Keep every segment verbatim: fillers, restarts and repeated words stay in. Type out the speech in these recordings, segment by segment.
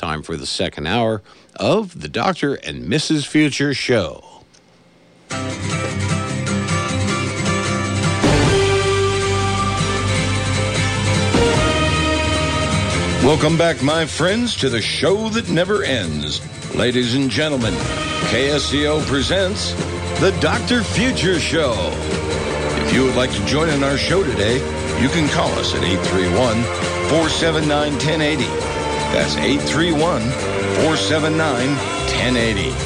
time for the second hour of the Doctor and Missus Future Show. Welcome back, my friends, to the show that never ends. Ladies and gentlemen, K S C O presents the Doctor Future Show. If you would like to join in our show today, you can call us at eight three one, four seven nine, one zero eight zero. That's eight three one, four seven nine, one zero eight zero.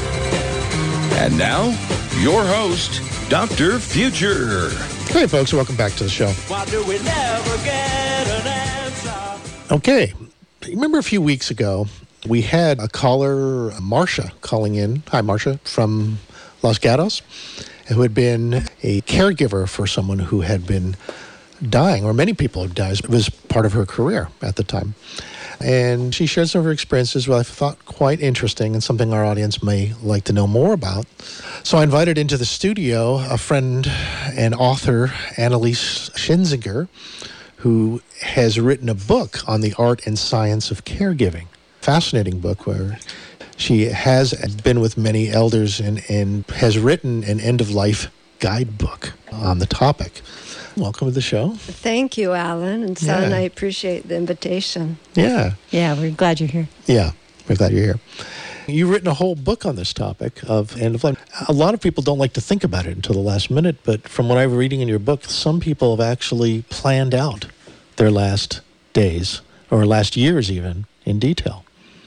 And now, your host, Doctor Future. Hey, folks, welcome back to the show. Why do we never get an answer? Okay, remember a few weeks ago, we had a caller, Marcia, calling in. Hi, Marcia, from Los Gatos, who had been a caregiver for someone who had been dying, or many people have died. It was part of her career at the time. And she shared some of her experiences, what I thought quite interesting and something our audience may like to know more about. So I invited into the studio a friend and author, Annalise Schinzinger, who has written a book on the art and science of caregiving. Fascinating book where she has been with many elders and, and has written an end-of-life guidebook on the topic. Welcome to the show. Thank you, Alan and Son. Yeah. I appreciate the invitation. Yeah. Yeah, we're glad you're here. Yeah, we're glad you're here. You've written a whole book on this topic of end of life. A lot of people don't like to think about it until the last minute, but from what I'm reading in your book, some people have actually planned out their last days, or last years even, in detail.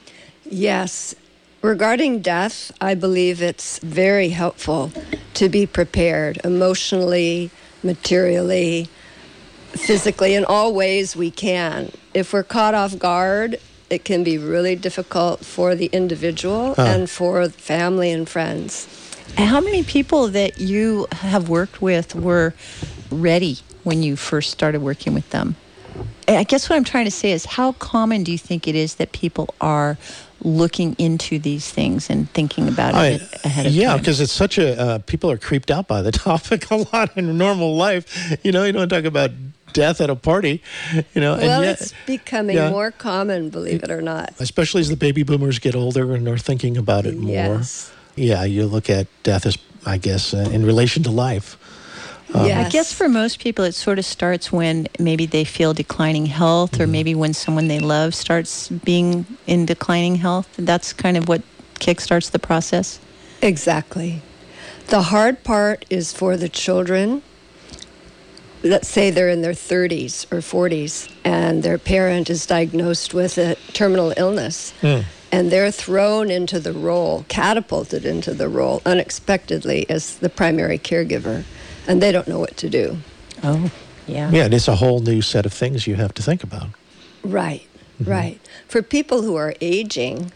Yes. Regarding death, I believe it's very helpful to be prepared emotionally, materially, physically, in all ways we can. If we're caught off guard, it can be really difficult for the individual Huh. and for family and friends. How many people that you have worked with were ready when you first started working with them? I guess what I'm trying to say is, how common do you think it is that people are looking into these things and thinking about I- it ahead of yeah, time? because it's such a, uh, people are creeped out by the topic a lot in normal life. You know, you don't talk about death at a party, you know. Well, and yet, it's becoming yeah. more common, believe it or not. especially as the baby boomers get older and are thinking about it more. Yes. Yeah, you look at death as, I guess, uh, in relation to life. Yes. I guess for most people, it sort of starts when maybe they feel declining health, or maybe when someone they love starts being in declining health. That's kind of what kickstarts the process. Exactly. The hard part is for the children. Let's say they're in their thirties or forties and their parent is diagnosed with a terminal illness. Mm. And they're thrown into the role, catapulted into the role unexpectedly as the primary caregiver. And they don't know what to do. Oh, yeah. Yeah, and it's a whole new set of things you have to think about. Right, right. For people who are aging,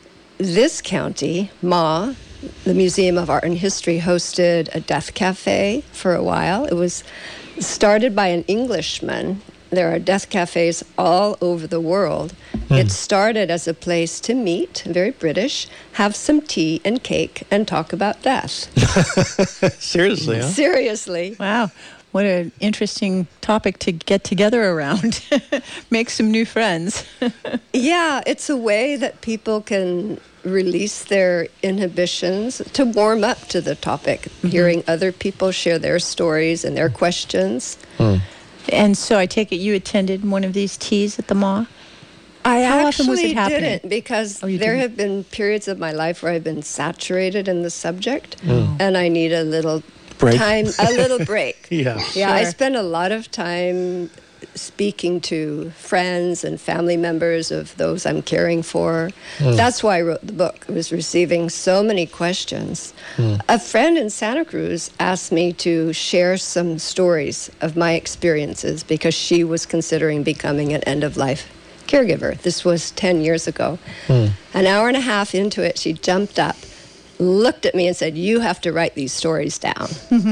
this county, Ma, the Museum of Art and History, hosted a death cafe for a while. It was started by an Englishman. There are death cafes all over the world. It started as a place to meet, very British, have some tea and cake, and talk about death. Seriously, huh? Seriously. Wow. What an interesting topic to get together around. Make some new friends. Yeah, it's a way that people can release their inhibitions to warm up to the topic, hearing other people share their stories and their questions. And so I take it you attended one of these teas at the Maw? I How often actually was it happening? didn't, because Oh, you there didn't? have been periods of my life where I've been saturated in the subject, and I need a little Break. time, a little break. Yeah. Yeah, I Sure. spend a lot of time speaking to friends and family members of those I'm caring for. That's why I wrote the book. I was receiving so many questions. A friend in Santa Cruz asked me to share some stories of my experiences because she was considering becoming an end-of-life caregiver. This was ten years ago. An hour and a half into it, she jumped up, looked at me and said, "You have to write these stories down."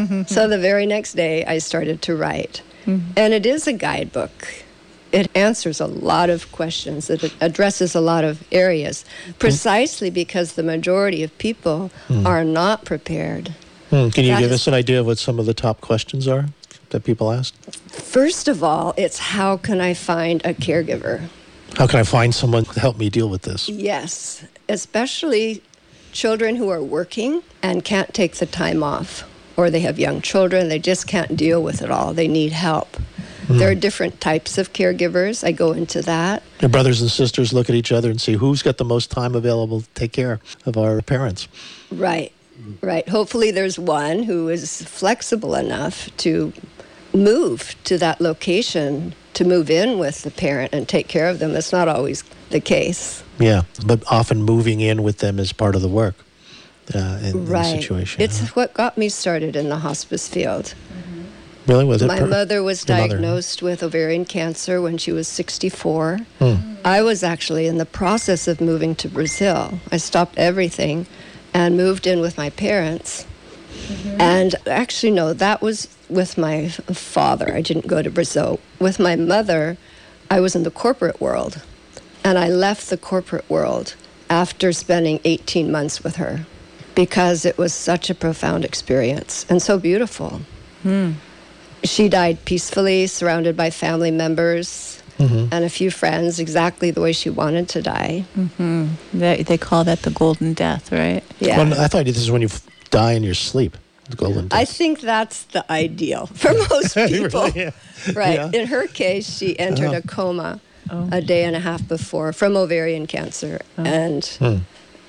So the very next day, I started to write. And it is a guidebook. It answers a lot of questions. It addresses a lot of areas, precisely because the majority of people are not prepared. Hmm. Can you That give is- us an idea of what some of the top questions are that people ask? First of all, it's how can I find a caregiver? How can I find someone to help me deal with this? Yes, especially children who are working and can't take the time off, or they have young children, they just can't deal with it all. They need help. Mm. There are different types of caregivers. I go into that. Your brothers and sisters look at each other and see who's got the most time available to take care of our parents. Right, right. Hopefully there's one who is flexible enough to move to that location, to move in with the parent and take care of them. It's not always the case. Yeah, but often moving in with them is part of the work uh, in, right. in the situation. It's huh? what got me started in the hospice field. Really? Was it? My per- mother was Your mother. diagnosed with ovarian cancer when she was sixty-four. Hmm. I was actually in the process of moving to Brazil. I stopped everything and moved in with my parents. Mm-hmm. And actually, no, that was with my father. I didn't go to Brazil. With my mother, I was in the corporate world. And I left the corporate world after spending eighteen months with her because it was such a profound experience and so beautiful. Hmm. She died peacefully, surrounded by family members mm-hmm. and a few friends, exactly the way she wanted to die. Mm-hmm. They, they call that the golden death, right? Yeah. Well, I thought this is when you f- die in your sleep. The golden death. I think that's the ideal for most people. Really? Yeah. Right. Yeah. In her case, she entered Uh-huh. a coma Oh. a day and a half before from ovarian cancer Oh. and Hmm.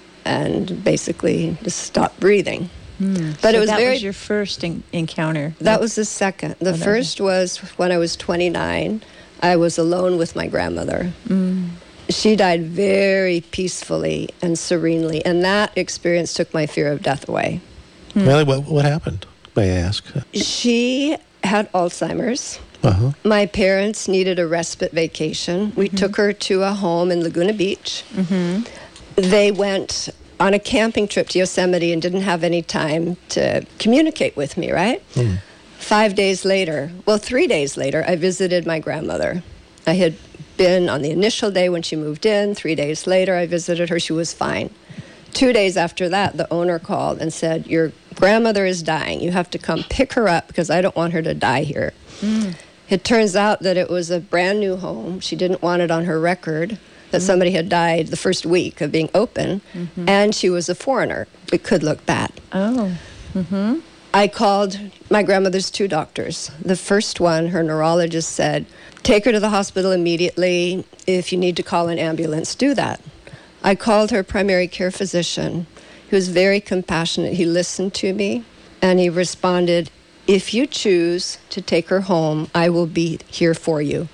and basically just stopped breathing. Hmm. But So it was that very was your first en- encounter. That was the second. The Oh, that first was when I was twenty-nine. I was alone with my grandmother. Mm. She died very peacefully and serenely, and that experience took my fear of death away. Really? What, what happened, may I ask? She had Alzheimer's. Uh-huh. My parents needed a respite vacation. We Mm-hmm. took her to a home in Laguna Beach. Mm-hmm. They went on a camping trip to Yosemite and didn't have any time to communicate with me, right? Mm. Five days later, well, three days later, I visited my grandmother. I had been on the initial day when she moved in. Three days later, I visited her. She was fine. Two days after that, the owner called and said, your grandmother is dying. You have to come pick her up because I don't want her to die here. Mm. It turns out that it was a brand new home. She didn't want it on her record that mm. somebody had died the first week of being open, mm-hmm. and she was a foreigner. It could look bad. Oh. Mm-hmm. I called my grandmother's two doctors. The first one, her neurologist, said, take her to the hospital immediately. If you need to call an ambulance, do that. I called her primary care physician. He was very compassionate. He listened to me, and he responded, if you choose to take her home, I will be here for you.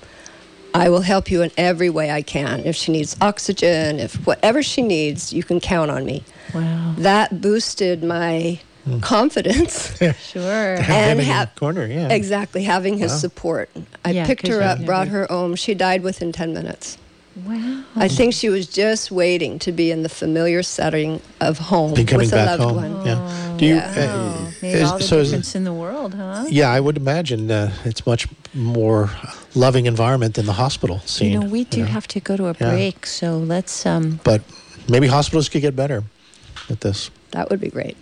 I will help you in every way I can. If she needs oxygen, if whatever she needs, you can count on me. Wow. That boosted my mm. confidence. Sure. And and ha- have corner, yeah. Exactly, having his Wow. support. I Yeah, picked 'cause her you up, never- brought her home. She died within ten minutes. Wow. I think she was just waiting to be in the familiar setting of home Be coming with a back loved home. one. Yeah. Do you? Yeah. Uh, Oh, made is- all the so is- difference in the world, huh? yeah, I would imagine uh, it's much more loving environment than the hospital scene. You know, we do you know? have to go to a Yeah. break, so let's. Um, But maybe hospitals could get better at this. That would be great.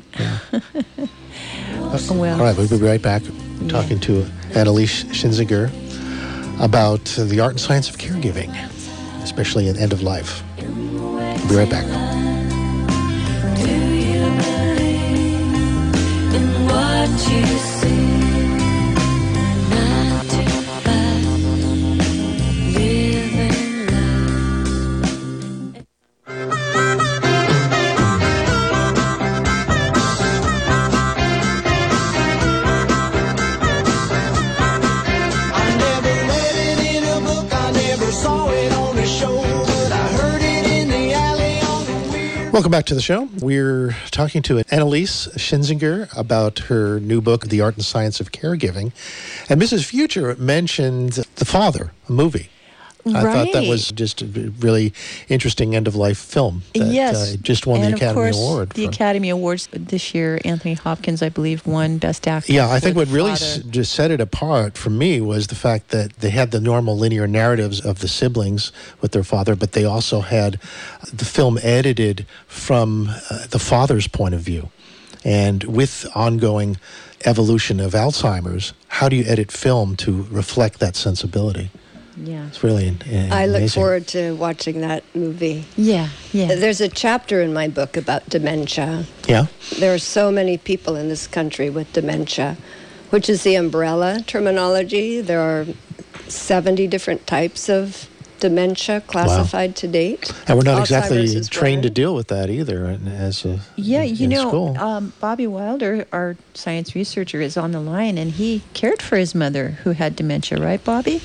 well, All right, we'll be right back talking to Annalise Schinzinger about uh, the art and science of caregiving, especially at end of life. We'll be right back. Do you believe in what you see? Nine to five, living life. I never read it in a book, I never saw it on a show, but I heard it in the alley on the weird. Welcome back to the show. We're talking to Annalise Schinzinger about her new book, The Art and Science of Caregiving. And Missus Future mentioned The Father, a movie. I thought that Right. was just a really interesting end-of-life film that yes, uh, just won and the Academy of course, Award. The for- Academy Awards this year, Anthony Hopkins, I believe, won Best Actor. Yeah, I for think The what really s- Father. just set it apart for me was the fact that they had the normal linear narratives of the siblings with their father, but they also had the film edited from uh, the father's point of view. And with ongoing evolution of Alzheimer's, how do you edit film to reflect that sensibility? Yeah. It's really uh, I look amazing. forward to watching that movie. Yeah. Yeah. There's a chapter in my book about dementia. Yeah. There are so many people in this country with dementia, which is the umbrella terminology. There are seventy different types of dementia classified to date. And we're not Alzheimer's exactly is trained to one. deal with that either in- as a Yeah, in, you in know, school. um, Bobby Wilder, our science researcher, is on the line, and he cared for his mother who had dementia, right, Bobby?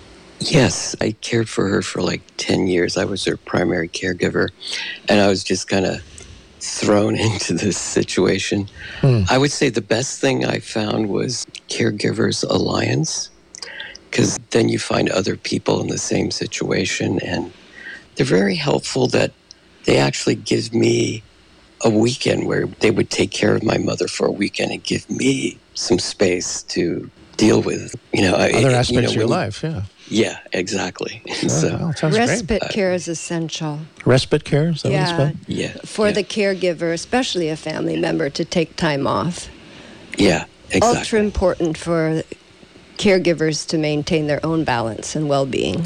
Yes, I cared for her for like ten years. I was her primary caregiver, and I was just kind of thrown into this situation. Hmm. I would say the best thing I found was Caregivers Alliance, because then you find other people in the same situation, and they're very helpful that they actually give me a weekend where they would take care of my mother for a weekend and give me some space to deal with, you know, I- Other you aspects know, of your when- life, yeah. Yeah, exactly. Sure. So, Well, it sounds Respite great. care is essential. Respite care, is that what Yeah. it's called? yeah. For yeah, the caregiver, especially a family member, to take time off. yeah, exactly. Ultra important for caregivers to maintain their own balance and well-being.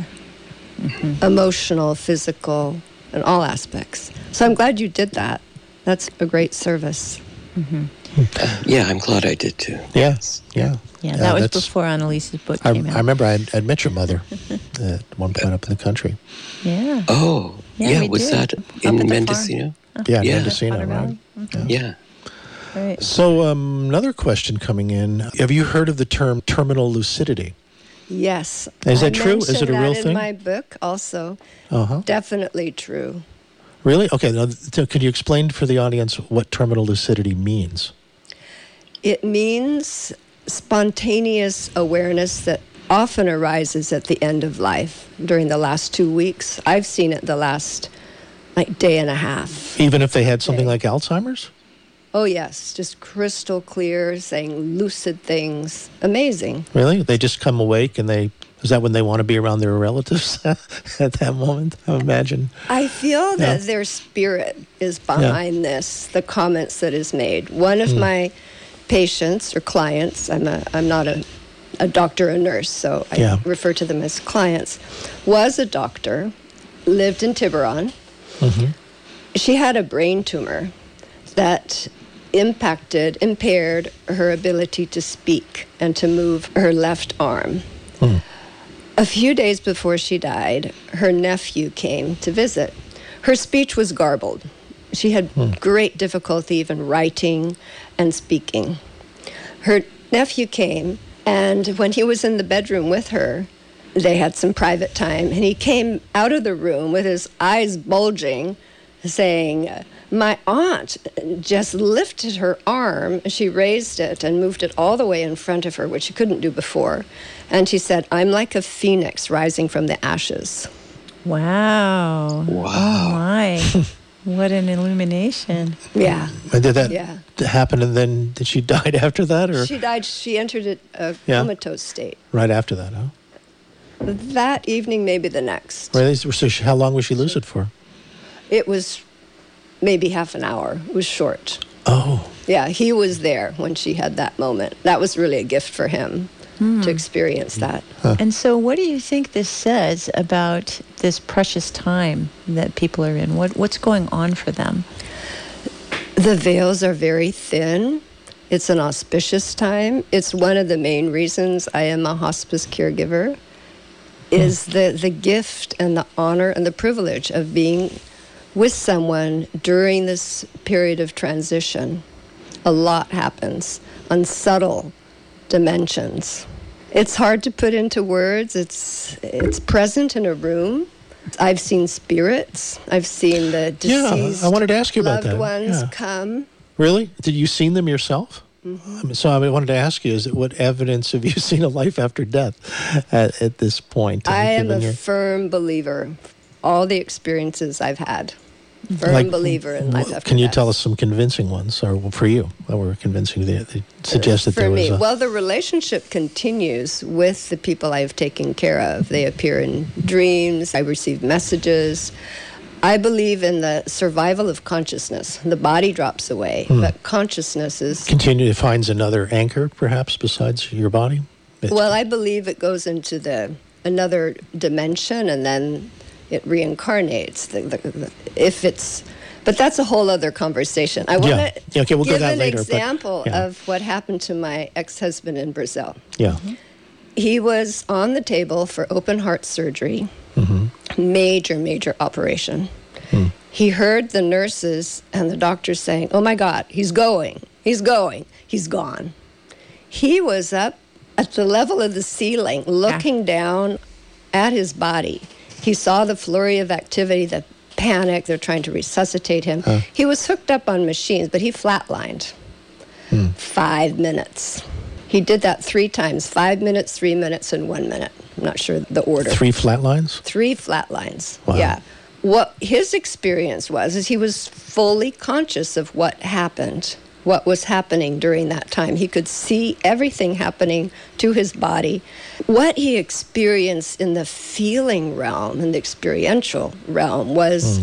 Emotional, physical, and all aspects. So I'm glad you did that. That's a great service. Yeah, I'm glad I did too. Yeah, yeah. Yeah, that was that's- before Annalise's book I, came out. I remember I had, I'd met your mother at one point up in the country. Yeah. Oh, Yeah, yeah, we was did. that Up in at the Mendocino? Yeah, Yeah. Mendocino, Potter right? Valley. Yeah. Right. So um, another question coming in. Have you heard of the term terminal lucidity? Yes. Is I that true? Is it a mentioned real that thing? in my book also. Uh-huh. Definitely true. Really? Okay. Now, th- could you explain for the audience what terminal lucidity means? It means spontaneous awareness that often arises at the end of life during the last two weeks. I've seen it the last like day and a half. Even if they had something Okay. like Alzheimer's? Oh yes, just crystal clear, saying lucid things. Amazing. Really? They just come awake and they... Is that when they want to be around their relatives at that moment? I imagine. I feel that Yeah. their spirit is behind this, the comments that is made. One of my patients or clients, I'm a I'm not a, a doctor or nurse, so I Yeah. refer to them as clients, was a doctor, lived in Tiburon. She had a brain tumor that impacted, impaired her ability to speak and to move her left arm. A few days before she died, her nephew came to visit. Her speech was garbled. She had great difficulty even writing and speaking. Her nephew came, and when he was in the bedroom with her, they had some private time, and he came out of the room with his eyes bulging, saying, "My aunt just lifted her arm. She raised it and moved it all the way in front of her, which she couldn't do before. And she said, 'I'm like a phoenix rising from the ashes.'" Wow. Wow. Oh, my. What an illumination. Yeah. And did that Yeah. happen and then did she die after that or She died, she entered a, a Yeah. comatose state. right after that, huh? That evening, maybe the next. Really? So she, how long was she lucid for? It was maybe half an hour. It was short. Oh, Yeah, he was there when she had that moment. That was really a gift for him to experience that. And so, what do you think this says about this precious time that people are in? What What's going on for them? The veils are very thin. It's an auspicious time. It's one of the main reasons I am a hospice caregiver, is the, the gift and the honor and the privilege of being with someone during this period of transition. A lot happens on subtle dimensions. It's hard to put into words. It's it's present in a room. I've seen spirits. I've seen the Yeah, deceased I wanted to ask you about loved that. ones Yeah. come. really? Did you seen them yourself? I mean, so I wanted to ask you: Is it what evidence have you seen of life after death at, at this point? I am a given your- firm believer. All the experiences I've had, firm like, believer in life wh- after Can you death. tell us some convincing ones, or for you that were convincing? That that suggest that For there was me, a well, the relationship continues with the people I've taken care of. They appear in dreams. I receive messages. I believe in the survival of consciousness. The body drops away, Hmm. but consciousness is. continue finds another anchor, perhaps besides your body. It's- Well, I believe it goes into the another dimension and then it reincarnates. The, the, the, if it's, but that's a whole other conversation. I want Yeah. to Yeah, okay, we'll go give that an later, but- example yeah. of what happened to my ex-husband in Brazil. Yeah. He was on the table for open heart surgery, Mm-hmm. major, major operation. Hmm. He heard the nurses and the doctors saying, "Oh my God, he's going, he's going, he's gone." He was up at the level of the ceiling, looking down at his body. He saw the flurry of activity, the panic, they're trying to resuscitate him. Huh. He was hooked up on machines, but he flatlined. Hmm. Five minutes. He did that three times, five minutes, three minutes, and one minute. I'm not sure the order. Three flat lines? Three flat lines. Wow. Yeah. What his experience was is he was fully conscious of what happened, what was happening during that time. He could see everything happening to his body. What he experienced in the feeling realm, in the experiential realm, was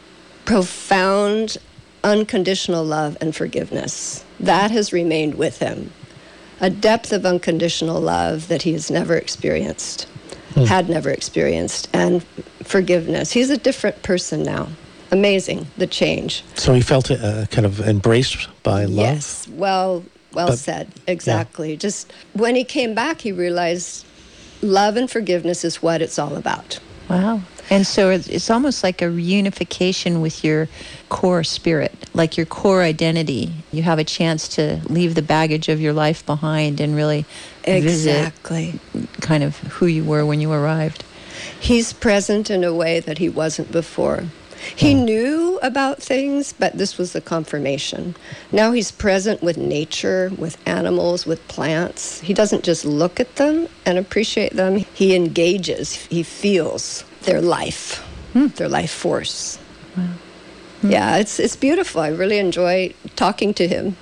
profound, unconditional love and forgiveness. That has remained with him. A depth of unconditional love that he has never experienced, had never experienced, and forgiveness. He's a different person now. Amazing, the change. So he felt uh, kind of embraced by love? Yes, well, well But- said. Exactly. Just when he came back, he realized love and forgiveness is what it's all about. Wow. And so it's, it's almost like a reunification with your core spirit, like your core identity. You have a chance to leave the baggage of your life behind and really Exactly. visit kind of who you were when you arrived. He's present in a way that he wasn't before. He knew about things, but this was the confirmation. Now he's present with nature, with animals, with plants. He doesn't just look at them and appreciate them. He engages, he feels their life, their life force. Yeah, it's it's beautiful. I really enjoy talking to him.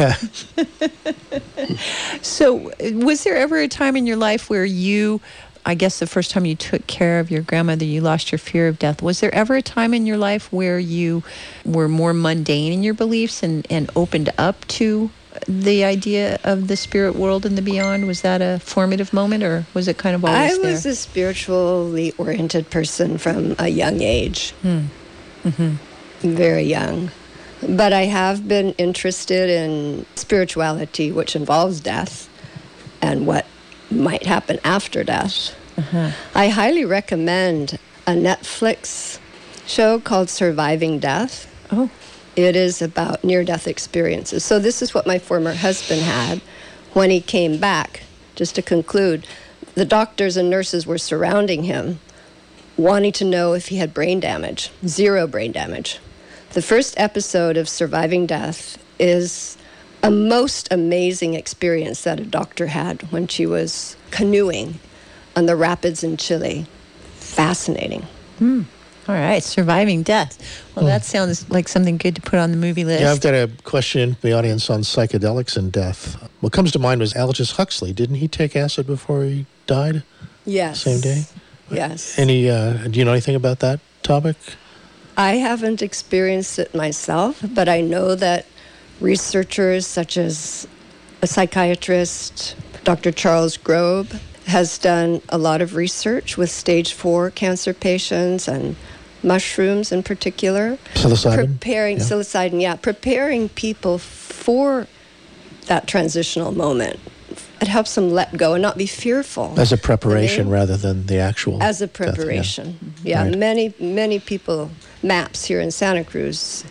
So was there ever a time in your life where you, I guess the first time you took care of your grandmother, you lost your fear of death. Was there ever a time in your life where you were more mundane in your beliefs and, and opened up to the idea of the spirit world and the beyond? Was that a formative moment, or was it kind of always I there? was a spiritually oriented person from a young age. Hmm. Mm-hmm. Very young. But I have been interested in spirituality, which involves death and what might happen after death. Uh-huh. I highly recommend a Netflix show called Surviving Death. Oh. It is about near-death experiences. So this is what my former husband had when he came back. Just to conclude, the doctors and nurses were surrounding him, wanting to know if he had brain damage. Zero brain damage. The first episode of Surviving Death is a most amazing experience that a doctor had when she was canoeing on the rapids in Chile. Fascinating. Hmm. All right, Surviving Death. Well, that sounds like something good to put on the movie list. Yeah, I've got a question in the audience on psychedelics and death. What comes to mind was Aldous Huxley. Didn't he take acid before he died? Yes. Same day? Yes. Any? Uh, do you know anything about that topic? I haven't experienced it myself, but I know that researchers such as a psychiatrist, Doctor Charles Grobe, has done a lot of research with stage four cancer patients and mushrooms in particular. Psilocybin? Preparing, Yeah. psilocybin, yeah, preparing people for that transitional moment. It helps them let go and not be fearful. As a preparation I mean, rather than the actual as a death, yeah. preparation. Yeah, Right. many, many people, MAPS here in Santa Cruz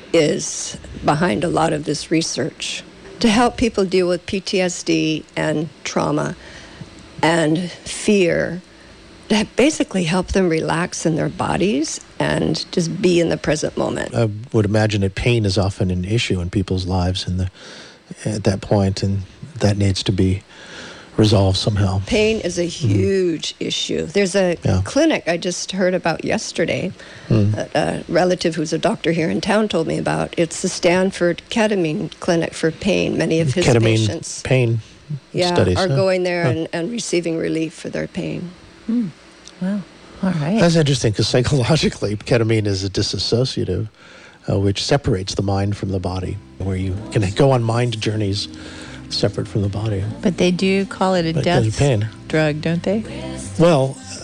is behind a lot of this research to help people deal with P T S D and trauma and fear, to basically help them relax in their bodies and just be in the present moment. I would imagine that pain is often an issue in people's lives in the, at that point, and that needs to be resolved somehow. Pain is a huge issue. There's a Yeah. clinic I just heard about yesterday. Mm. A, a relative who's a doctor here in town told me about. It's the Stanford Ketamine Clinic for pain. Many of his Ketamine patients pain yeah, studies. are huh? going there Huh. and, and receiving relief for their pain. Wow. All right. That's interesting because psychologically, ketamine is a dissociative, uh, which separates the mind from the body, where you can go on mind journeys separate from the body. But they do call it a But it does death pain. drug, don't they? Well,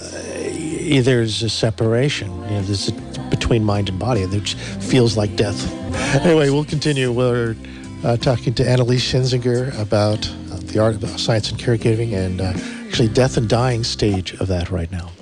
eh, there's a separation. You know, there's a, between mind and body, and it just feels like death. Anyway, we'll continue. We're uh, talking to Annalise Schinzinger about uh, the art of science and caregiving, and uh, actually death and dying stage of that right now.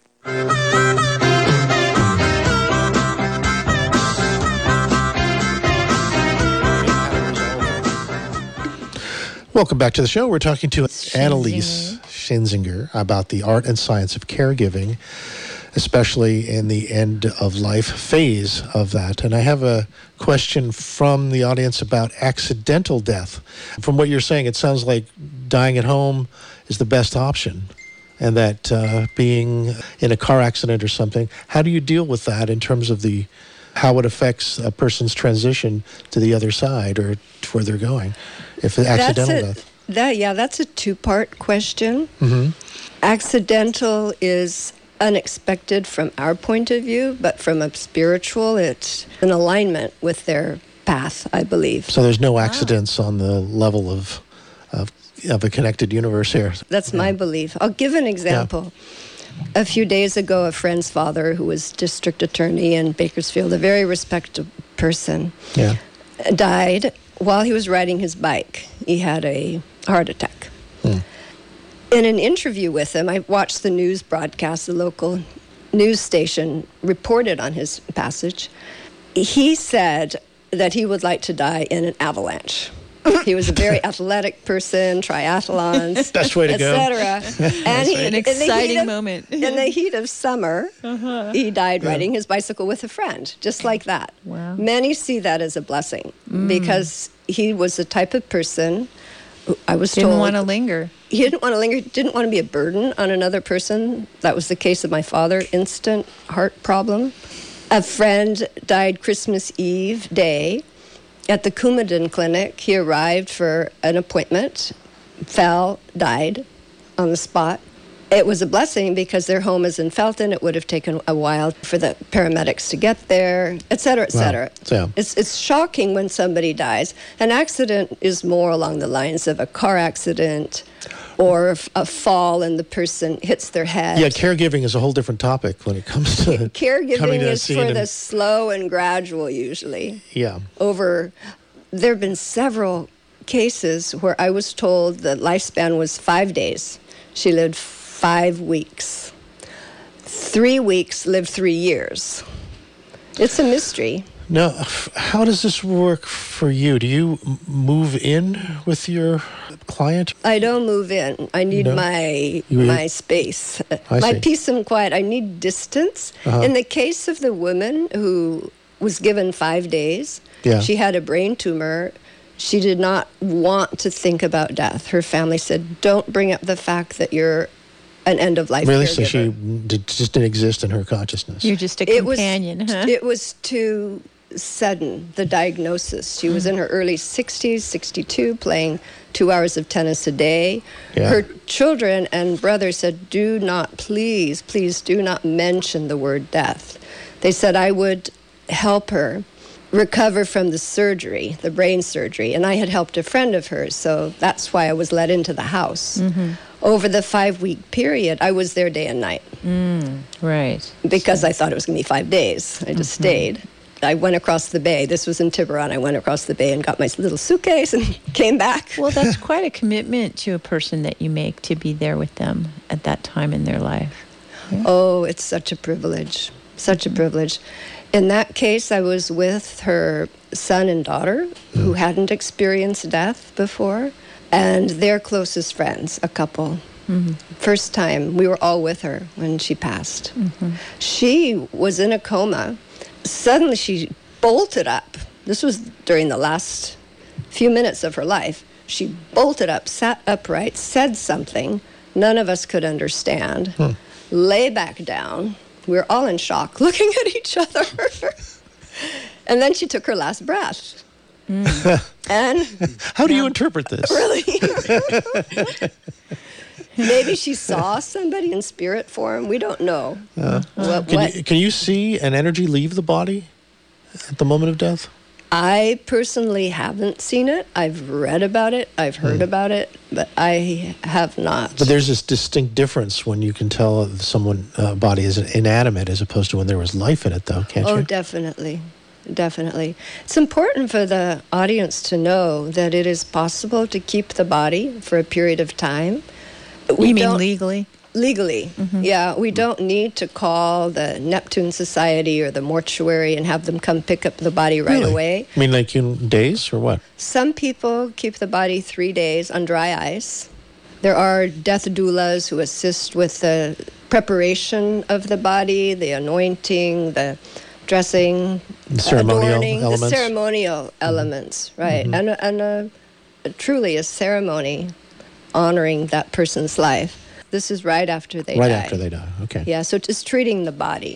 Welcome back to the show. We're talking to Annalise Schinzinger about the art and science of caregiving, especially in the end of life phase of that. And I have a question from the audience about accidental death. From what you're saying, it sounds like dying at home is the best option, and that uh, being in a car accident or something, how do you deal with that in terms of the how it affects a person's transition to the other side or to where they're going, if it's accidental That's a, death? That, yeah, that's a two-part question. Mm-hmm. Accidental is unexpected from our point of view, but from a spiritual, it's an alignment with their path, I believe. So there's no accidents on the level of of, of a connected universe here. That's my belief. I'll give an example. A few days ago, a friend's father, who was district attorney in Bakersfield, a very respected person, Yeah. died while he was riding his bike. He had a heart attack. Hmm. In an interview with him, I watched the news broadcast. The local news station reported on his passage. He said that he would like to die in an avalanche. He was a very athletic person, triathlons, Best way to et go. cetera. And he, An in the heat exciting of- moment. in the heat of summer, he died riding his bicycle with a friend, just like that. Wow. Many see that as a blessing because he was the type of person who I was Didn't told want to linger. he didn't want to linger, didn't want to be a burden on another person. That was the case of my father, instant heart problem. A friend died Christmas Eve day at the Coumadin Clinic. He arrived for an appointment, fell, died on the spot. It was a blessing because their home is in Felton. It would have taken a while for the paramedics to get there, et cetera, et Wow. cetera. So- It's, it's shocking when somebody dies. An accident is more along the lines of a car accident or f- a fall and the person hits their head. Yeah, caregiving is a whole different topic when it comes to coming Caregiving to that is scene for and- the slow and gradual usually. Yeah. Over, there have been several cases where I was told the lifespan was five days. She lived five weeks. Three weeks lived three years. It's a mystery. Now, f- how does this work for you? Do you m- move in with your client? I don't move in. I need No? my You- my space, I my see. peace and quiet. I need distance. Uh-huh. In the case of the woman who was given five days, Yeah. she had a brain tumor. She did not want to think about death. Her family said, "Don't bring up the fact that you're an end of life Really? caregiver." So she d- just didn't exist in her consciousness. You're just a It was companion, huh? it was too sudden, the diagnosis. She was in her early sixties, sixty-two, playing two hours of tennis a day. Yeah. Her children and brother said, "Do not, please, please do not mention the word death." They said I would help her recover from the surgery, the brain surgery, and I had helped a friend of hers, so that's why I was let into the house. Over the five-week period, I was there day and night Right. because I thought it was going to be five days. I just stayed. I went across the bay. This was in Tiburon. I went across the bay and got my little suitcase and came back. Well, that's quite a commitment to a person that you make to be there with them at that time in their life. Oh, it's such a privilege. Such a privilege. In that case, I was with her son and daughter who hadn't experienced death before, and their closest friends, a couple. First time, we were all with her when she passed. She was in a coma. Suddenly, she bolted up. This was during the last few minutes of her life. She bolted up, sat upright, said something none of us could understand, lay back down. We were all in shock, looking at each other. And then she took her last breath. And How do you interpret this? really, maybe she saw somebody in spirit form. We don't know. what, Can what- you, can you see an energy leave the body at the moment of death? I personally haven't seen it. I've read about it. I've heard about it, but I have not. But there's this distinct difference when you can tell someone's uh, body is inanimate as opposed to when there was life in it, though, can't Oh, you? definitely. Definitely. It's important for the audience to know that it is possible to keep the body for a period of time. We you mean don't- legally? Legally, yeah. We don't need to call the Neptune Society or the mortuary and have them come pick up the body right Really? away. I mean, like in days or what? Some people keep the body three days on dry ice. There are death doulas who assist with the preparation of the body, the anointing, the dressing, The ceremonial adorning, elements? the ceremonial elements, right? And, a, and a, a, truly a ceremony honoring that person's life. This is right after they right die. after they die. Okay. Yeah, so just treating the body.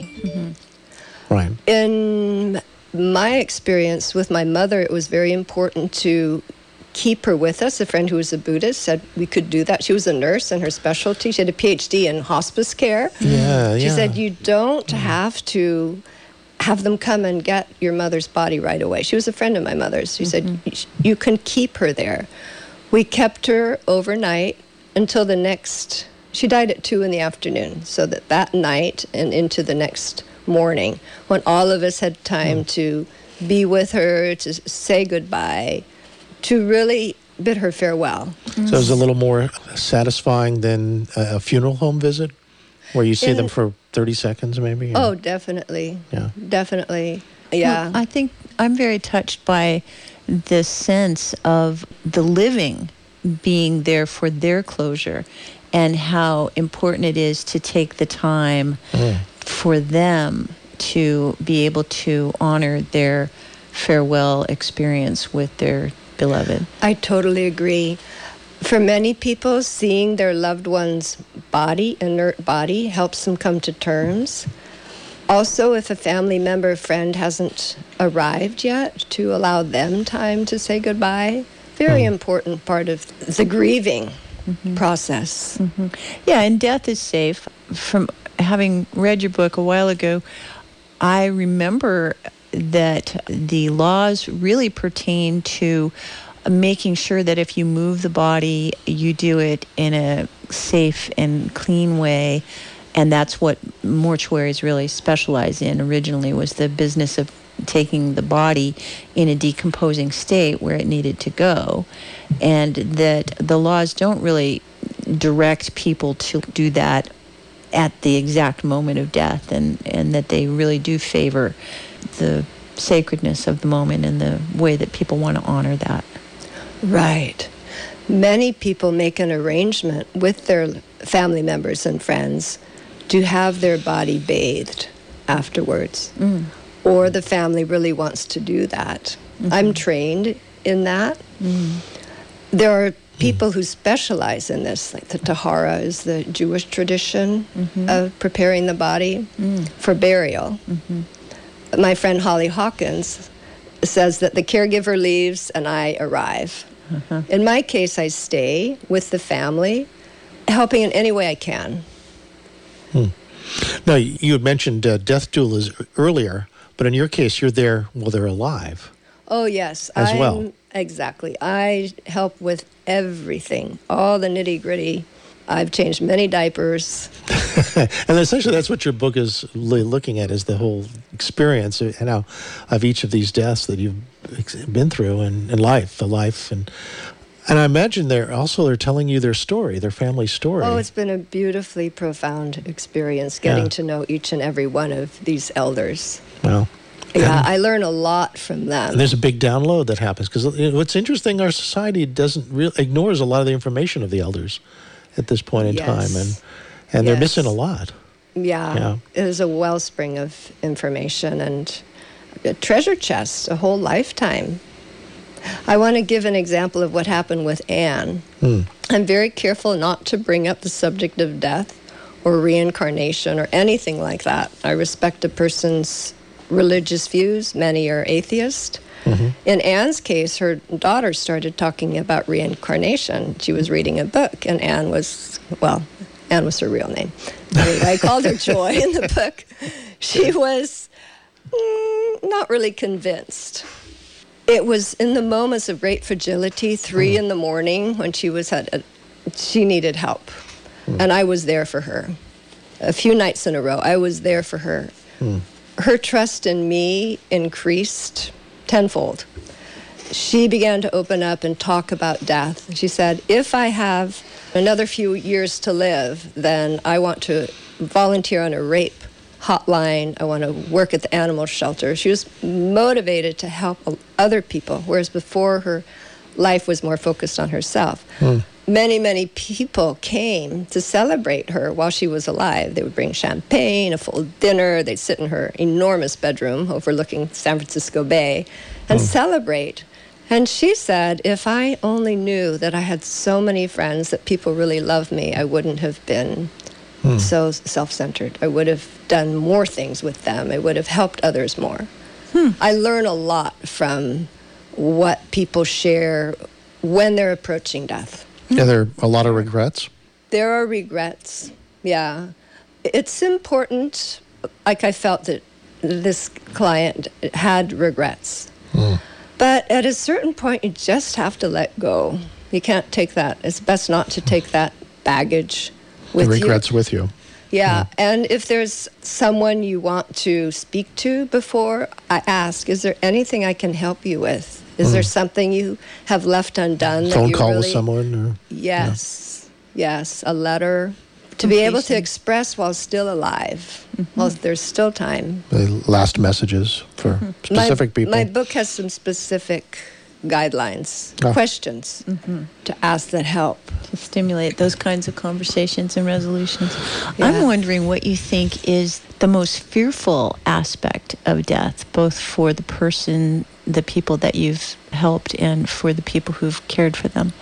Right. In my experience with my mother, it was very important to keep her with us. A friend who was a Buddhist said we could do that. She was a nurse, and her specialty, she had a P H D in hospice care. Yeah, She yeah. said you don't have to have them come and get your mother's body right away. She was a friend of my mother's. She said you can keep her there. We kept her overnight until the next... She died at two in the afternoon, so that that night and into the next morning, when all of us had time to be with her, to say goodbye, to really bid her farewell. So it was a little more satisfying than a funeral home visit, where you see In- them for thirty seconds, maybe. and- Oh, definitely. Yeah. Definitely. Yeah. Well, I think I'm very touched by this sense of the living being there for their closure and how important it is to take the time for them to be able to honor their farewell experience with their beloved. I totally agree. For many people, seeing their loved one's body, inert body, helps them come to terms. Also, if a family member, friend hasn't arrived yet, to allow them time to say goodbye. Very important part of the grieving process. Yeah, and death is safe. From having read your book a while ago, I remember that the laws really pertain to making sure that if you move the body, you do it in a safe and clean way. And that's what mortuaries really specialize in originally, was the business of taking the body in a decomposing state where it needed to go. And that the laws don't really direct people to do that at the exact moment of death, and, and that they really do favor the sacredness of the moment and the way that people want to honor that. Right. Many people make an arrangement with their family members and friends to have their body bathed afterwards. Or the family really wants to do that. I'm trained in that. There are people who specialize in this, like the Tahara is the Jewish tradition of preparing the body for burial. My friend Holly Hawkins says that the caregiver leaves and I arrive. In my case, I stay with the family, helping in any way I can. Now, you had mentioned uh, death doulas earlier, but in your case, you're there while they're alive. Oh, yes. As I'm, well. Exactly. I help with everything, all the nitty-gritty. I've changed many diapers. And essentially, that's what your book is really looking at, is the whole experience of, you know, of each of these deaths that you've ex- been through in, in life, the life. And and I imagine they're also they're telling you their story, their family story. Oh, it's been a beautifully profound experience getting Yeah. to know each and every one of these elders. Well, Yeah, I learn a lot from them. and there's a big download that happens, because what's interesting, our society doesn't re- ignores a lot of the information of the elders at this point in Yes. time, and and they're Yes. missing a lot. Yeah, Yeah. it is a wellspring of information and a treasure chest, a whole lifetime. I want to give an example of what happened with Anne. I'm very careful not to bring up the subject of death or reincarnation or anything like that. I respect a person's religious views. Many are atheist. In Anne's case, her daughter started talking about reincarnation. She was reading a book, and Anne was, well, Anne was her real name. Anyway, I called her Joy in the book. She was mm, not really convinced. It was in the moments of great fragility, three in the morning, when she was at, a, she needed help, and I was there for her. A few nights in a row, I was there for her. Her trust in me increased tenfold. She began to open up and talk about death. She said, if I have another few years to live, then I want to volunteer on a rape hotline. I want to work at the animal shelter. She was motivated to help other people, whereas before her life was more focused on herself. Mm. Many, many people came to celebrate her while she was alive. They would bring champagne, a full dinner. They'd sit in her enormous bedroom overlooking San Francisco Bay and mm. celebrate. And she said, if I only knew that I had so many friends, that people really loved me, I wouldn't have been mm. so self-centered. I would have done more things with them. I would have helped others more. Hmm. I learn a lot from what people share when they're approaching death. Are there a lot of regrets? There are regrets, yeah. It's important, like I felt that this client had regrets. Mm. But at a certain point, you just have to let go. You can't take that. It's best not to take that baggage with you. The regrets with you. Yeah, mm. and if there's someone you want to speak to before, I ask, is there anything I can help you with? Is mm. there something you have left undone? Phone that you call really... with someone? Or, yes, yeah. yes, a letter. To be able to express while still alive, mm-hmm. while there's still time. The last messages for mm-hmm. specific my, people. My book has some specific guidelines, oh. questions mm-hmm. to ask that help. To stimulate those kinds of conversations and resolutions. Yeah. I'm wondering what you think is the most fearful aspect of death, both for the person, the people that you've helped, and for the people who've cared for them.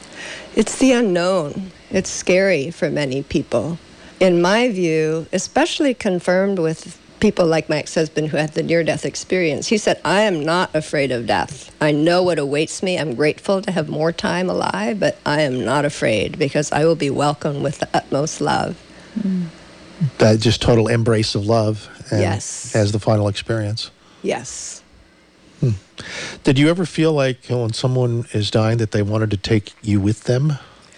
It's the unknown. It's scary for many people. In my view, especially confirmed with people like my ex-husband who had the near-death experience, he said, I am not afraid of death. I know what awaits me. I'm grateful to have more time alive, but I am not afraid because I will be welcomed with the utmost love. Mm. That just total embrace of love and yes. as the final experience. Yes. Hmm. Did you ever feel like when someone is dying that they wanted to take you with them?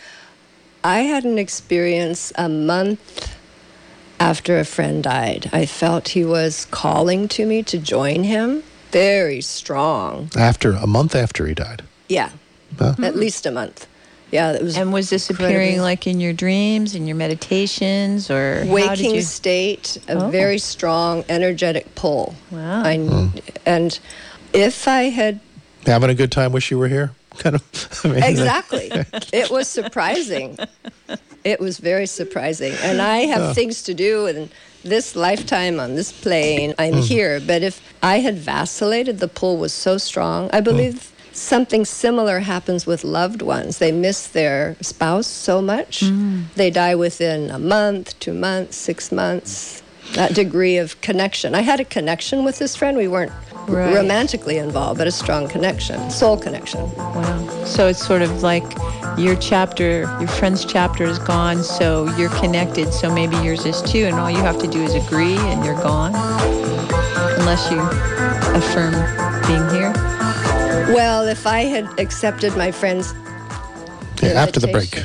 I had an experience a month after a friend died. I felt he was calling to me to join him. Very strong. After, a month after he died? Yeah, huh? At least a month. Yeah, it was. And was this incredible. Appearing like in your dreams, in your meditations, or waking how did you... state? A oh. very strong, energetic pull. Wow. I, mm. And if I had having a good time, wish you were here. Kind of. I mean, exactly. It was surprising. It was very surprising. And I have uh. things to do in this lifetime on this plane. I'm mm. here. But if I had vacillated, the pull was so strong. I believe mm. something similar happens with loved ones. They miss their spouse so much. Mm. They die within a month, two months, six months. That degree of connection. I had a connection with this friend. We weren't right. romantically involved, but a strong connection, soul connection. Wow. So it's sort of like your chapter, your friend's chapter is gone, so you're connected, so maybe yours is too, and all you have to do is agree and you're gone, unless you affirm being here. Well, if I had accepted my friend's yeah, after the break.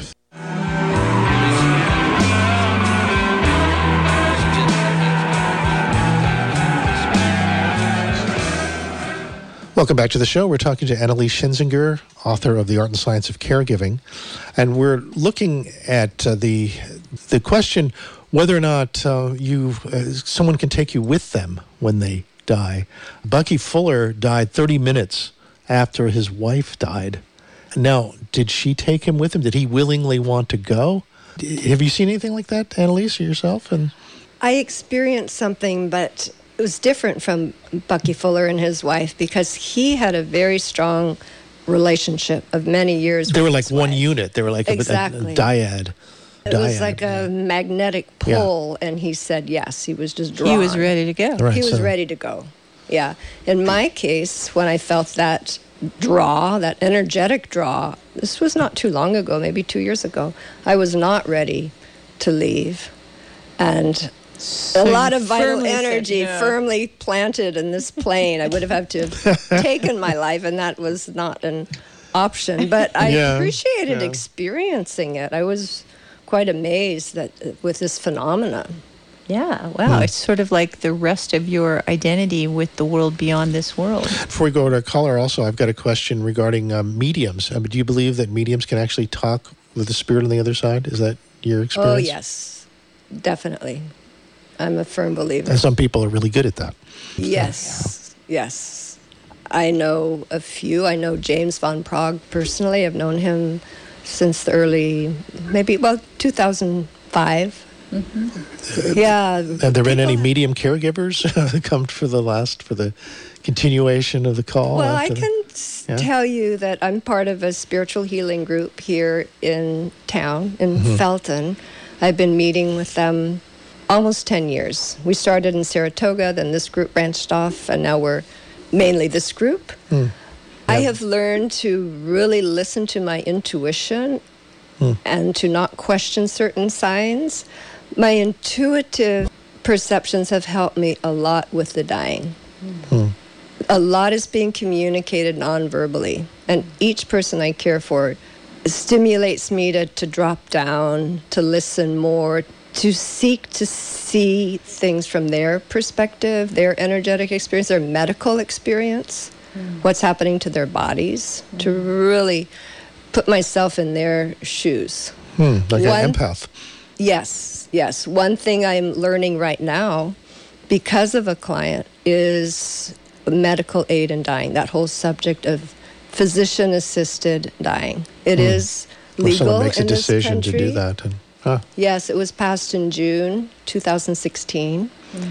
Welcome back to the show. We're talking to Annalise Shinzinger, author of The Art and Science of Caregiving. And we're looking at uh, the the question whether or not uh, you uh, someone can take you with them when they die. Bucky Fuller died thirty minutes after his wife died. Now, did she take him with him? Did he willingly want to go? Have you seen anything like that, Annalise, yourself? And I experienced something, but it was different from Bucky Fuller and his wife because he had a very strong relationship of many years. They with were like his one wife. unit. They were like exactly. a, a dyad. It dyad, was like yeah. a magnetic pull, yeah. and he said yes. He was just drawn. He was ready to go. Right, he was so. ready to go. Yeah. In my case, when I felt that draw, that energetic draw, this was not too long ago, maybe two years ago, I was not ready to leave. And a lot of vital firmly said energy no. firmly planted in this plane. I would have had to have taken my life, and that was not an option. But I Yeah, appreciated yeah. experiencing it. I was quite amazed that uh, with this phenomenon. Yeah, wow. It's sort of like the rest of your identity with the world beyond this world. Before we go to a caller, also, I've got a question regarding um, mediums. Um, do you believe that mediums can actually talk with the spirit on the other side? Is that your experience? Oh, yes, definitely. I'm a firm believer. And some people are really good at that. Yes, yes. I know a few. I know James Van Praagh personally. I've known him since the early, maybe, well, two thousand five. Mm-hmm. Yeah. Have there been any medium caregivers come for the last, for the continuation of the call? Well, I after the- can s- Yeah. tell you that I'm part of a spiritual healing group here in town, in Mm-hmm. Felton. I've been meeting with them almost ten years. We started in Saratoga, then this group branched off, and now we're mainly this group. I have learned to really listen to my intuition and to not question certain signs. My intuitive perceptions have helped me a lot with the dying. A lot is being communicated non-verbally, and each person I care for stimulates me to, to drop down, to listen more, to seek to see things from their perspective, their energetic experience, their medical experience, what's happening to their bodies, to really put myself in their shoes. Hmm, like One- an empath. Yes, yes. One thing I'm learning right now, because of a client, is medical aid in dying, that whole subject of physician-assisted dying. It is Or legal someone makes a in this decision to do country. that. And, huh. Yes, it was passed in June two thousand sixteen.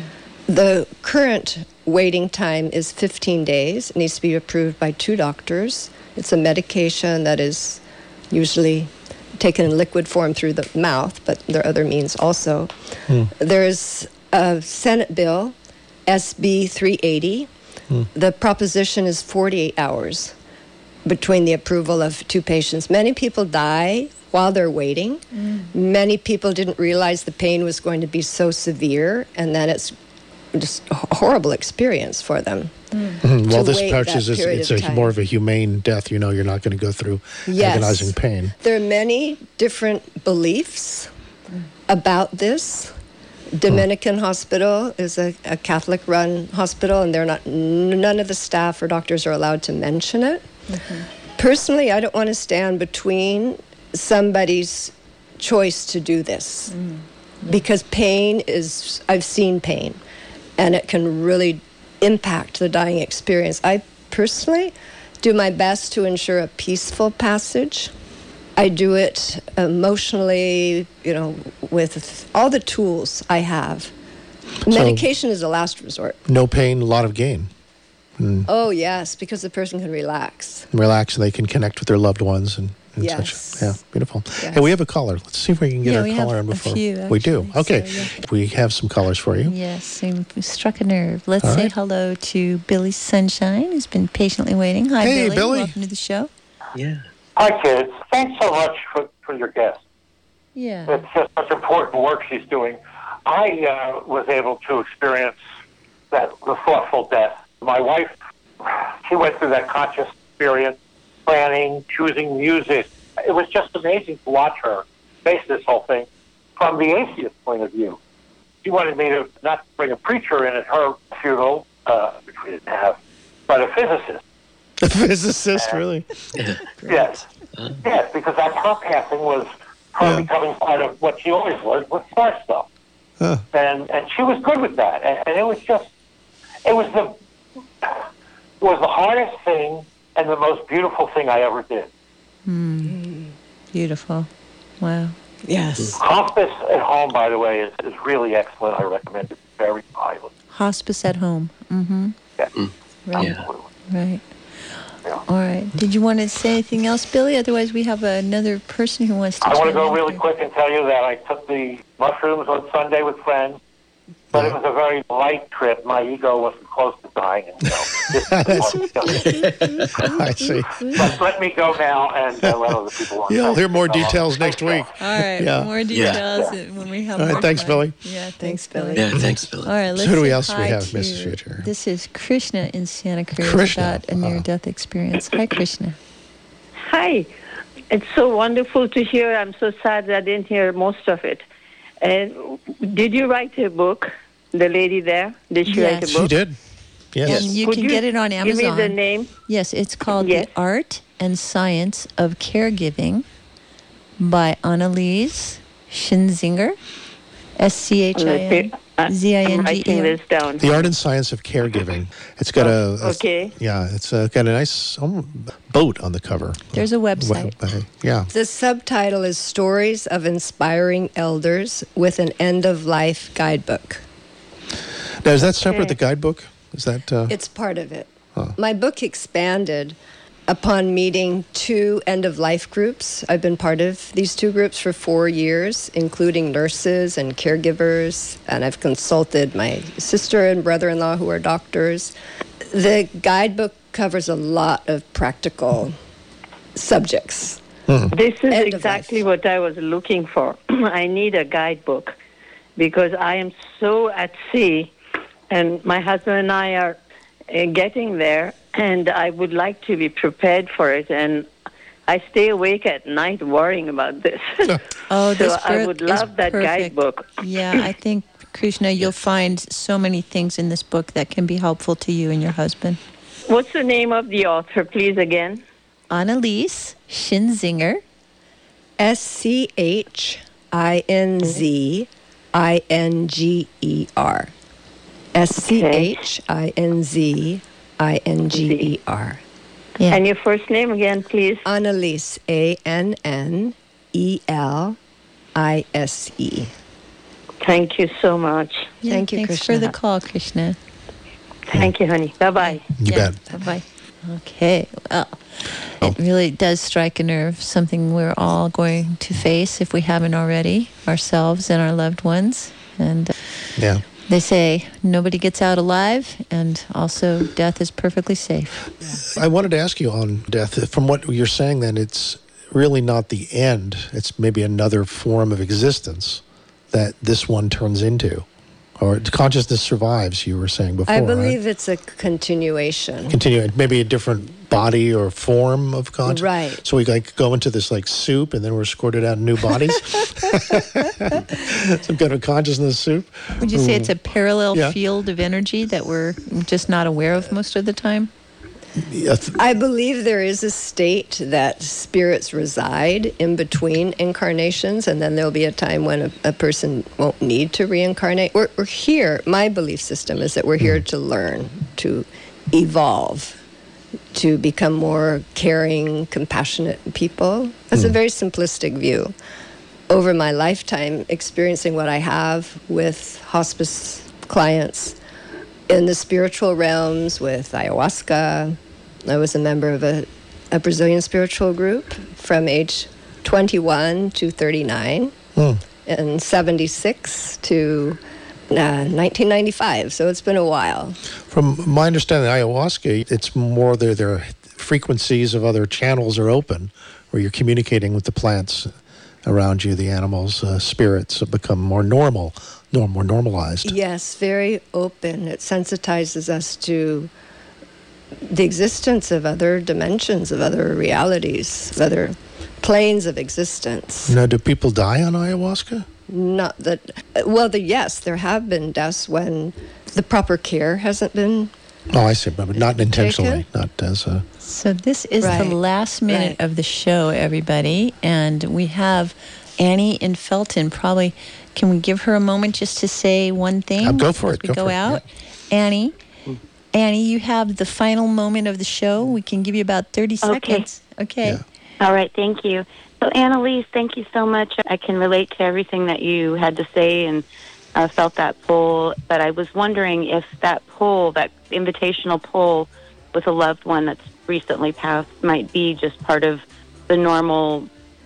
The current waiting time is fifteen days. It needs to be approved by two doctors. It's a medication that is usually taken in liquid form through the mouth, but there are other means also. There's a Senate bill, S B three eighty. The proposition is forty-eight hours between the approval of two patients. Many people die while they're waiting. Many people didn't realize the pain was going to be so severe, and then it's just a horrible experience for them. Mhm. Well, to this wait pouch that is, is period it's of a time. more of a humane death. You know, you're not going to go through Yes. agonizing pain. There are many different beliefs about this. Dominican Hospital is a, a Catholic-run hospital, and they're not. None of the staff or doctors are allowed to mention it. Personally, I don't want to stand between somebody's choice to do this, because pain is. I've seen pain, and it can really impact the dying experience. I personally do my best to ensure a peaceful passage. I do it emotionally, you know, with all the tools I have. Medication is a last resort. No pain, a lot of gain. Oh, yes, because the person can relax. Relax, and they can connect with their loved ones and, and Yes. such. Yeah, beautiful. Yes. Hey, we have a caller. Let's see if we can get Yeah, our we have caller on a before few, we do. actually, Okay, so, yeah. we have some callers for you. Yes, and we struck a nerve. Let's All say right. hello to Billy Sunshine, who's been patiently waiting. Hi, Hey, Billy. Billy. Welcome to the show. Yeah. Hi, kids. Thanks so much for, for your guest. Yeah. It's just such important work she's doing. I uh, was able to experience that the thoughtful death. My wife, she went through that conscious experience, planning, choosing music. It was just amazing to watch her face this whole thing from the atheist point of view. She wanted me to not bring a preacher in at her funeral, uh, which we didn't have, but a physicist. A physicist, really? Yes. Yes, because that her passing was her Yeah. becoming part of what she always was, with star stuff. Huh. And and she was good with that. And, and it was just, it was the, it was the hardest thing and the most beautiful thing I ever did. Beautiful. Wow. Yes. Hospice at home, by the way, is, is really excellent. I recommend it very highly. Hospice at home. Mm-hmm. Yeah. Right. Yeah. Absolutely. Right. Yeah. All right. Did you want to say anything else, Billy? Otherwise, we have another person who wants to I want to chime go in really here. quick and tell you that I took the mushrooms on Sunday with friends. But it was a very light trip. My ego wasn't close to dying. And, you know, I see. but let me go now and uh, let other people on. You'll hear more details next week. All right, Yeah. more details when we have All right, more thanks, time. Billy. Yeah, Thanks, Billy. Yeah, thanks, Billy. All right, let's who do we say else do we hi have, to- Missus Future? This is Krishna in Santa Cruz Krishna, about a near-death experience. Hi, Krishna. Hi. It's so wonderful to hear. I'm so sad that I didn't hear most of it. And did you write a book, the lady there? Did she write a Yes. book? She did. Yes. And you Could can you get it on Give me Amazon. the name. Yes, it's called Yes. The Art and Science of Caregiving by Annalise Schinzinger, S C H I N Z I I'm N G writing E R. this down. The Art and Science of Caregiving. It's got a, a Okay. yeah. It's uh got a nice um, boat on the cover. There's a website. Web- yeah. The subtitle is Stories of Inspiring Elders with an End-of-Life Guidebook. Now is that separate? Okay. The guidebook? Is that? Uh, It's part of it. My book expanded upon meeting two end-of-life groups. I've been part of these two groups for four years, including nurses and caregivers, and I've consulted my sister and brother-in-law who are doctors. The guidebook covers a lot of practical subjects. This is End of exactly life. what I was looking for. I need a guidebook because I am so at sea, and my husband and I are uh, getting there, and I would like to be prepared for it. And I stay awake at night worrying about this. Oh, this so I book would is love that perfect. guidebook. Yeah, I think, Krishna, you'll find so many things in this book that can be helpful to you and your husband. What's the name of the author, please, again? Annalise Schinzinger. S C H I N Z I N G E R. S C H I N Z I N G E R. Yeah. And your first name again, please? Annalise, A N N E L I S E. Thank you so much. Yeah, Thank you, thanks Krishna. for the call, Krishna. Thank you, honey. Bye-bye. You yeah, bet. Bye-bye. Okay. Well, it really does strike a nerve, something we're all going to face if we haven't already, ourselves and our loved ones. And uh, Yeah. they say nobody gets out alive, and also death is perfectly safe. I wanted to ask you on death. From what you're saying, then it's really not the end. It's maybe another form of existence that this one turns into, or consciousness survives. You were saying before. I right? believe it's a continuation. Continue, maybe a different body or form of consciousness. Right. So we like go into this like soup, and then we're squirted out new bodies. Some kind of consciousness soup. Would you say it's a parallel Yeah. field of energy that we're just not aware of most of the time? Yeah, th- I believe there is a state that spirits reside in between incarnations, and then there'll be a time when a, a person won't need to reincarnate. We're, we're here. My belief system is that we're here to learn, to evolve, to become more caring, compassionate people. That's a very simplistic view. Over my lifetime, experiencing what I have with hospice clients in the spiritual realms with ayahuasca. I was a member of a, a Brazilian spiritual group from age twenty-one to thirty-nine and seventy-six to uh, nineteen ninety-five. So it's been a while. From my understanding, ayahuasca, it's more their their frequencies of other channels are open, where you're communicating with the plants around you, the animals, uh, spirits have become more normal, norm, more normalized. Yes, very open. It sensitizes us to the existence of other dimensions, of other realities, of other planes of existence. Now, do people die on ayahuasca? Not that, well, the, yes, there have been deaths when the proper care hasn't been. Oh, I see, but not intentionally, Taken? not as a... So this is Right, the last minute right. of the show, everybody, and we have Annie in Felton. Probably, can we give her a moment just to say one thing? Uh, go for as it, We go go for it, out. Annie, Annie, you have the final moment of the show. We can give you about thirty Okay. seconds. Okay. Yeah. All right, thank you. So, Annalise, thank you so much. I can relate to everything that you had to say and uh, felt that pull. But I was wondering if that pull, that invitational pull with a loved one that's recently passed, might be just part of the normal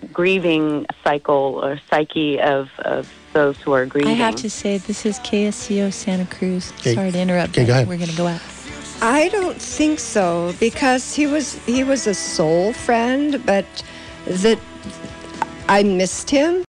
grieving cycle or psyche of, of those who are grieving. I have to say, this is K S C O Santa Cruz. Okay. Sorry to interrupt. Okay, but go ahead. We're going to go out. I don't think so, because he was he was a soul friend, but that I missed him.